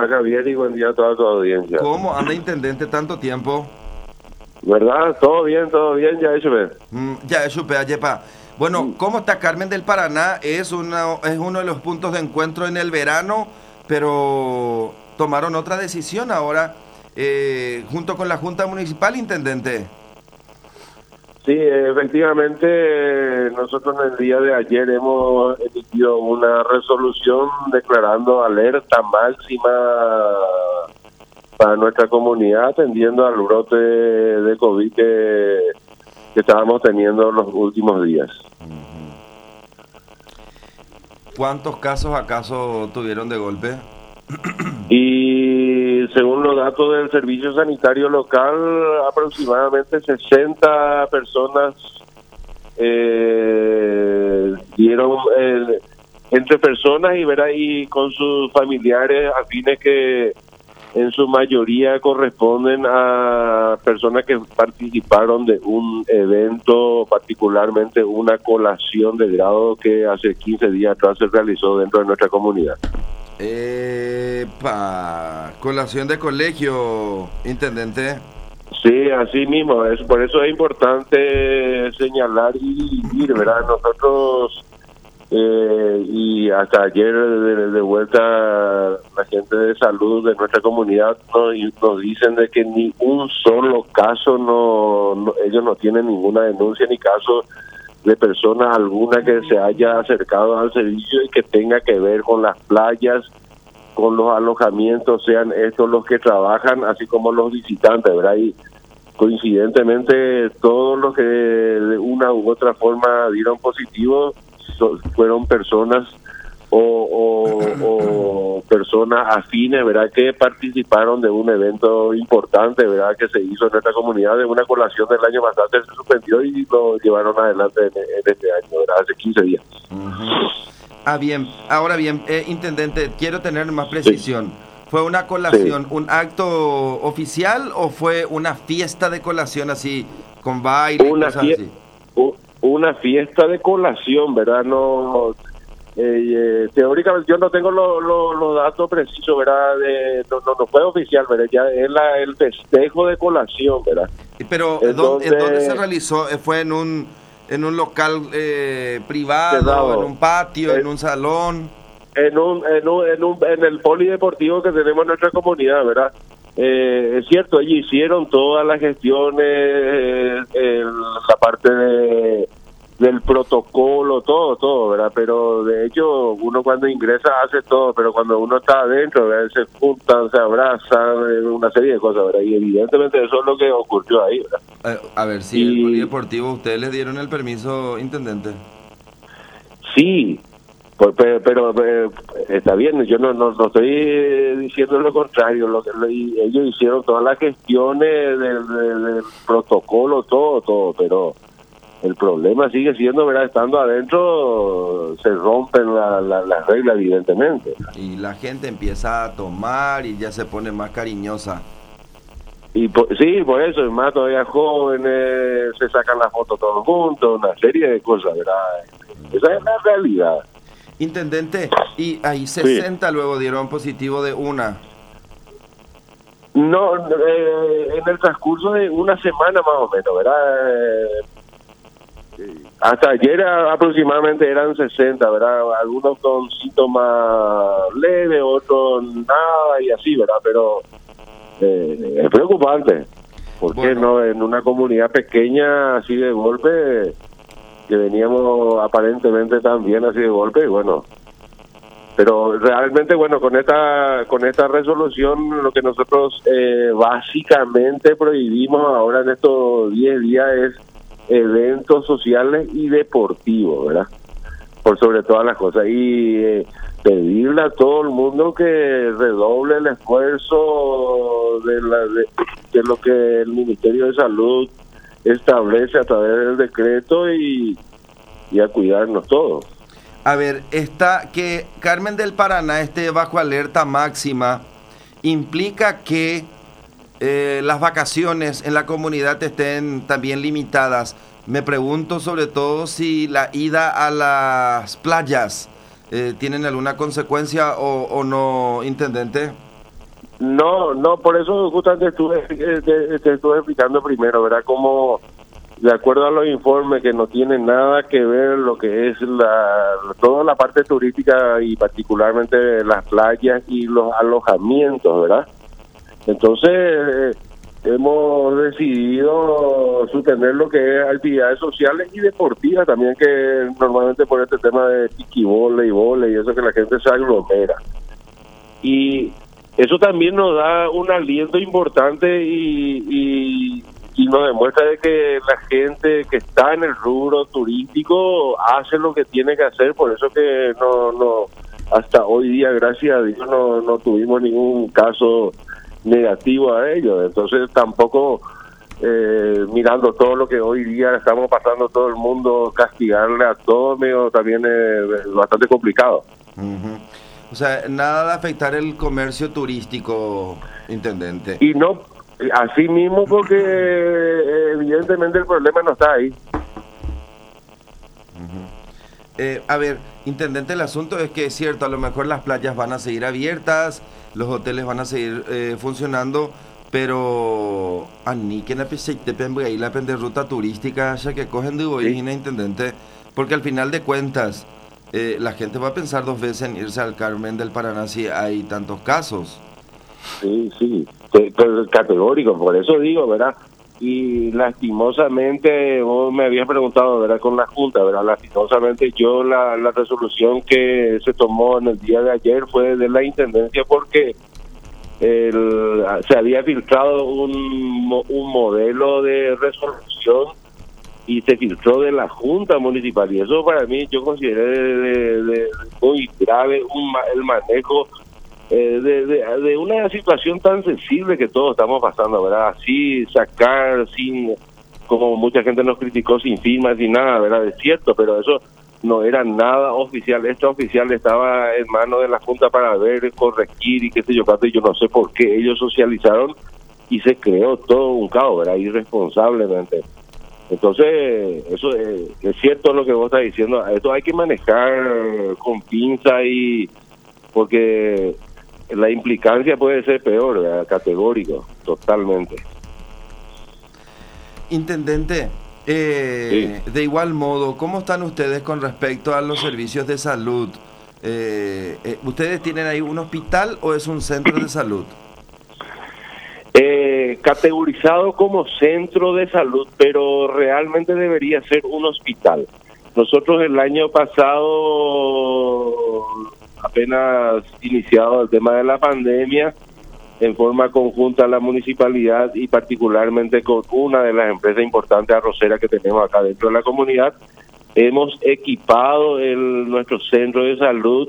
Javier, y buen día a toda tu audiencia. ¿Cómo anda, intendente, tanto tiempo? ¿Verdad? Todo bien, ya hecho, ve. Ya, supe, ayepa. Bueno, ¿cómo está Carmen del Paraná? Es uno de los puntos de encuentro en el verano, pero tomaron otra decisión ahora, junto con la Junta Municipal, intendente. Sí, efectivamente, nosotros en el día de ayer hemos emitido una resolución declarando alerta máxima para nuestra comunidad, atendiendo al brote de COVID que estábamos teniendo los últimos días. ¿Cuántos casos acaso tuvieron de golpe? Y según los datos del Servicio Sanitario Local, aproximadamente 60 personas dieron entre personas y con sus familiares afines que en su mayoría corresponden a personas que participaron de un evento, particularmente una colación de grado que hace 15 días atrás se realizó dentro de nuestra comunidad. Colación de colegio, intendente. Sí, así mismo, por eso es importante señalar y ir, ¿verdad? Nosotros, y hasta ayer de vuelta, la gente de salud de nuestra comunidad nos dicen de que ni un solo caso, ellos no tienen ninguna denuncia ni caso de persona alguna que se haya acercado al servicio y que tenga que ver con las playas, con los alojamientos, sean estos los que trabajan, así como los visitantes, ¿verdad? Y coincidentemente todos los que de una u otra forma dieron positivo fueron personas o personas afines, ¿verdad? Que participaron de un evento importante, ¿verdad? Que se hizo en nuestra comunidad, de una colación del año pasado que se suspendió y lo llevaron adelante en este año, ¿verdad? Hace 15 días. Bien. Ahora bien, intendente, quiero tener más precisión. Sí. ¿Fue una colación, un acto oficial o fue una fiesta de colación así, con baile y cosas así? Una fiesta de colación, ¿verdad? No, teóricamente yo no tengo los datos precisos, ¿verdad? No fue oficial, ¿verdad? Ya es el festejo de colación, ¿verdad? Pero ¿en dónde se realizó? ¿Fue en un local privado, cerrado, en un patio, en un salón? En el polideportivo que tenemos en nuestra comunidad, ¿verdad? Es cierto, ellos hicieron todas las gestiones, la parte del protocolo, todo, ¿verdad? Pero de hecho, uno cuando ingresa hace todo, pero cuando uno está adentro, ¿verdad? Se juntan, se abrazan, una serie de cosas, ¿verdad? Y evidentemente eso es lo que ocurrió ahí, ¿verdad? A ver, si el polideportivo, ¿ustedes les dieron el permiso, intendente? Sí. Pero está bien, yo no estoy diciendo lo contrario, ellos hicieron todas las gestiones del protocolo, todo, pero el problema sigue siendo, ¿verdad? Estando adentro se rompen las reglas, evidentemente. Y la gente empieza a tomar y ya se pone más cariñosa. Y sí, por eso, es más todavía jóvenes, se sacan las fotos todos juntos, una serie de cosas, ¿verdad? Esa es la realidad. Intendente, y ahí 60 sí. Luego dieron positivo de una. No, en el transcurso de una semana más o menos, ¿verdad? Hasta ayer aproximadamente eran 60, ¿verdad? Algunos con síntomas leves, otros nada y así, ¿verdad? Pero es preocupante, porque no en una comunidad pequeña así de golpe, que veníamos aparentemente también así de golpe, y bueno, pero realmente, bueno, con esta resolución lo que nosotros básicamente prohibimos ahora en estos 10 días es eventos sociales y deportivos, ¿verdad? Por sobre todas las cosas, y pedirle a todo el mundo que redoble el esfuerzo de lo que el Ministerio de Salud establece a través del decreto y a cuidarnos todos. A ver, que Carmen del Paraná esté bajo alerta máxima implica que las vacaciones en la comunidad estén también limitadas. Me pregunto sobre todo si la ida a las playas tienen alguna consecuencia o no, intendente. No, por eso justamente te estuve explicando primero, ¿verdad? Como de acuerdo a los informes que no tienen nada que ver lo que es toda la parte turística y particularmente las playas y los alojamientos, ¿verdad? Entonces hemos decidido suspender lo que es actividades sociales y deportivas también, que normalmente por este tema de tiquibole y vole y eso, que la gente se aglomera. Y eso también nos da un aliento importante y nos demuestra de que la gente que está en el rubro turístico hace lo que tiene que hacer. Por eso que no hasta hoy día, gracias a Dios, no tuvimos ningún caso negativo a ello. Entonces tampoco mirando todo lo que hoy día estamos pasando todo el mundo, castigarle a todo medio también es bastante complicado. Uh-huh. O sea, nada de afectar el comercio turístico, intendente. Y no, así mismo, porque evidentemente el problema no está ahí. Uh-huh. A ver, intendente, el asunto es que es cierto, a lo mejor las playas van a seguir abiertas, los hoteles van a seguir funcionando, pero ni que ahí la ruta turística ya que cogen de Boyina, intendente, porque al final de cuentas la gente va a pensar dos veces en irse al Carmen del Paraná si hay tantos casos. Sí, categórico, por eso digo, ¿verdad? Y lastimosamente, vos me habías preguntado, ¿verdad? Con la Junta, ¿verdad? Lastimosamente la resolución que se tomó en el día de ayer fue de la Intendencia, porque se había filtrado un modelo de resolución y se filtró de la Junta Municipal, y eso para mí yo consideré de muy grave el manejo de una situación tan sensible que todos estamos pasando, ¿verdad? Así sacar sin, como mucha gente nos criticó, sin firmas ni nada, ¿verdad? Es cierto, pero eso no era nada oficial. Esto oficial estaba en manos de la Junta para ver, corregir y qué sé yo, y yo no sé por qué ellos socializaron y se creó todo un caos, ¿verdad? Irresponsablemente. Entonces, eso es cierto lo que vos estás diciendo. Esto hay que manejar con pinza, y porque la implicancia puede ser peor, ¿verdad? Categórico, totalmente. Intendente, Sí. de igual modo, ¿cómo están ustedes con respecto a los servicios de salud? ¿Ustedes tienen ahí un hospital o es un centro de salud? Categorizado como centro de salud, pero realmente debería ser un hospital. Nosotros el año pasado, apenas iniciado el tema de la pandemia, en forma conjunta la municipalidad y particularmente con una de las empresas importantes arroceras que tenemos acá dentro de la comunidad, hemos equipado nuestro centro de salud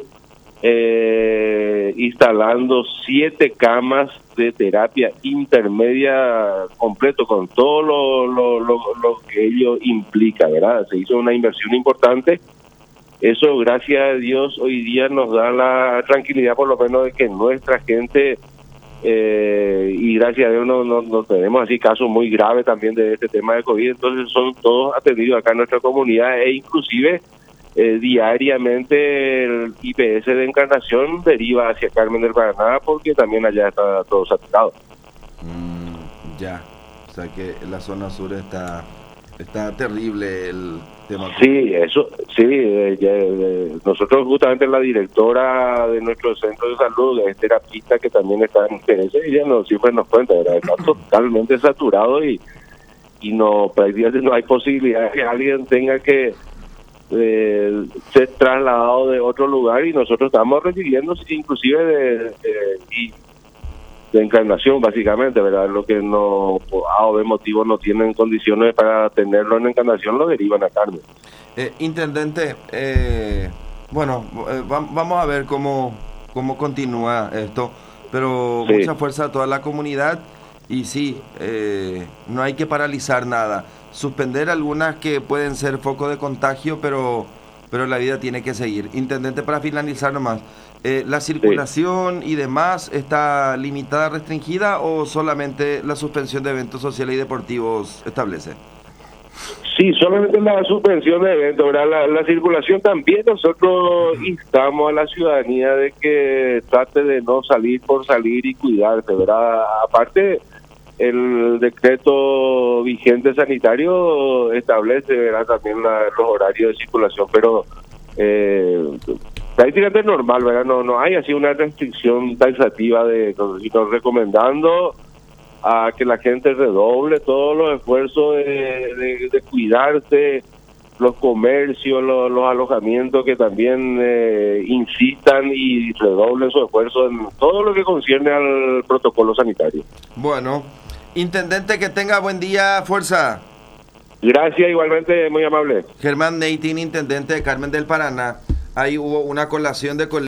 instalando 7 camas de terapia intermedia completo, con todo lo que ello implica, ¿verdad? Se hizo una inversión importante. Eso, gracias a Dios, hoy día nos da la tranquilidad, por lo menos, de que nuestra gente, y gracias a Dios no tenemos así casos muy graves también de este tema de COVID. Entonces son todos atendidos acá en nuestra comunidad, e inclusive diariamente el IPS de Encarnación deriva hacia Carmen del Paraná, porque también allá está todo saturado. Ya, o sea que la zona sur está terrible el tema. Sí, eso, sí, nosotros justamente la directora de nuestro centro de salud es terapista, que también está en IPS, y ella siempre nos cuenta, ¿verdad? Está totalmente saturado y prácticamente no hay posibilidad de que alguien tenga que ser trasladado de otro lugar, y nosotros estamos recibiendo inclusive de Encarnación, básicamente, ¿verdad? Lo que no, por A o B motivo, no tienen condiciones para tenerlo en Encarnación, lo derivan a Carmen. Intendente, vamos a ver cómo continúa esto, pero sí, mucha fuerza a toda la comunidad, y sí, no hay que paralizar nada. Suspender algunas que pueden ser foco de contagio, pero la vida tiene que seguir. Intendente, para finalizar nomás, ¿la circulación y demás está limitada, restringida, o solamente la suspensión de eventos sociales y deportivos establece? Sí, solamente la suspensión de eventos, ¿verdad? La circulación también nosotros instamos a la ciudadanía de que trate de no salir por salir y cuidarse, ¿verdad? Aparte, el decreto vigente sanitario establece, ¿verdad?, también los horarios de circulación, pero prácticamente normal, ¿verdad? No hay así una restricción taxativa sino recomendando a que la gente redoble todos los esfuerzos de cuidarse, los comercios, los alojamientos que también insistan y redoblen su esfuerzo en todo lo que concierne al protocolo sanitario. Bueno, intendente, que tenga buen día, fuerza. Gracias, igualmente, muy amable. Germán Neitin, intendente de Carmen del Paraná. Ahí hubo una colación de